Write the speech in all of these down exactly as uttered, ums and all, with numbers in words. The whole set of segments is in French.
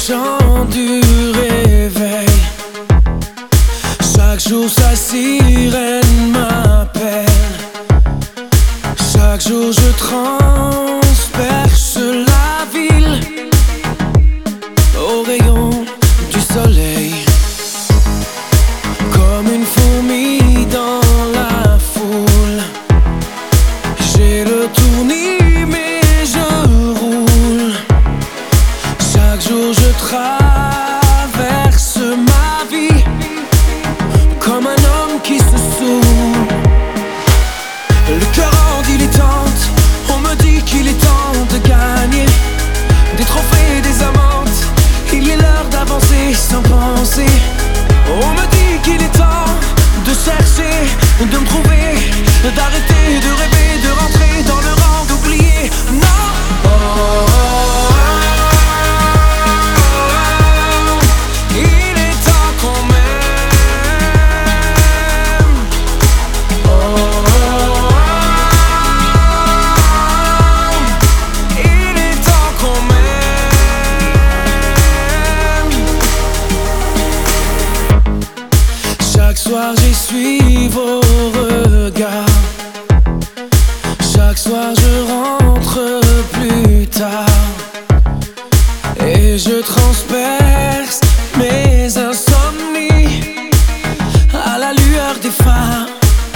chant du réveil. Chaque jour sa sirène m'appelle. Chaque jour je transperce la ville au rayon du soleil. Comme une fourmi dans la foule, j'ai le tournis mais je roule. Chaque jour je traverse ma vie comme un homme qui se saoule. Le cœur en dilettante, on me dit qu'il est temps de gagner des trophées, des amantes. Il est l'heure d'avancer sans penser. On me dit qu'il est temps de chercher, de me trouver, d'arrêter de rêver, de rentrer dans le rang, d'oublier. Non, oh, oh, oh, oh. Il est temps qu'on m'aime. Oh, oh, oh. Il est temps qu'on m'aime. Chaque soir j'essuie vos regards. Chaque soir je rentre plus tard et je transperce mes insomnies à la lueur des phares.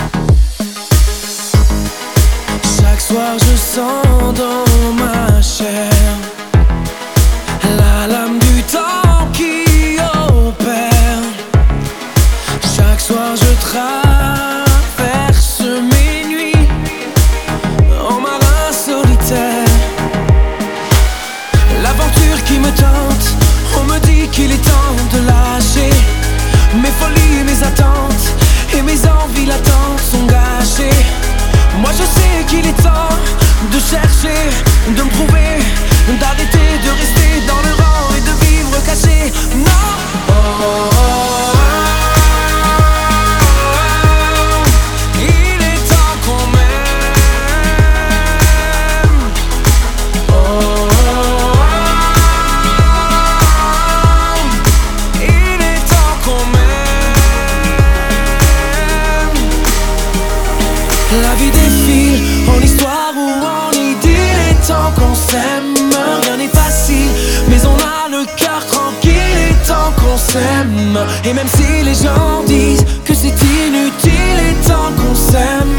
Chaque soir je sens dans ma chair la lame du temps qui opère. Chaque soir je traverse mes nuits en marin solitaire. L'aventure qui me tente, on me dit qu'il est temps de lâcher. Mes folies, mes attentes et mes envies latentes sont gâchées. Moi je sais qu'il est temps de chercher, de me prouver, d'arrêter de rester dans le rang et de vivre caché. Non, oh, oh, oh. Il est temps qu'on m'aime. Oh, oh, oh. Il est temps qu'on m'aime. La vie défile en histoire ou en idylle. Il est temps qu'on s'aime. Rien n'est facile, mais on a le cœur tranquille. Il est temps qu'on s'aime. Et même si les gens disent que c'est inutile, il est temps qu'on s'aime.